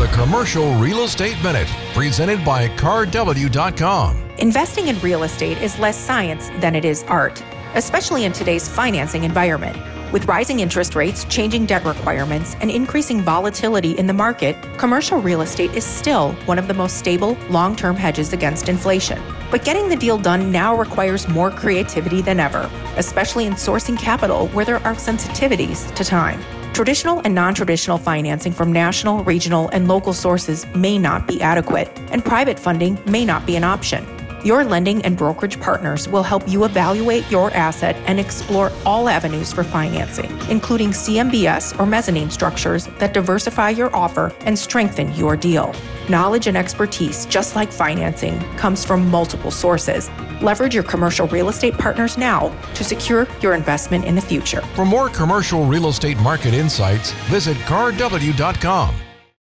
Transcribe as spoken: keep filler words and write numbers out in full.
the Commercial Real Estate Minute, presented by car w dot com. Investing in real estate is less science than it is art, especially in today's financing environment. With rising interest rates, changing debt requirements, and increasing volatility in the market, commercial real estate is still one of the most stable, long-term hedges against inflation. But getting the deal done now requires more creativity than ever, especially in sourcing capital where there are sensitivities to time. Traditional and non-traditional financing from national, regional, and local sources may not be adequate, and private funding may not be an option. Your lending and brokerage partners will help you evaluate your asset and explore all avenues for financing, including C M B S or mezzanine structures that diversify your offer and strengthen your deal. Knowledge and expertise, just like financing, comes from multiple sources. Leverage your commercial real estate partners now to secure your investment in the future. For more commercial real estate market insights, visit car w dot com.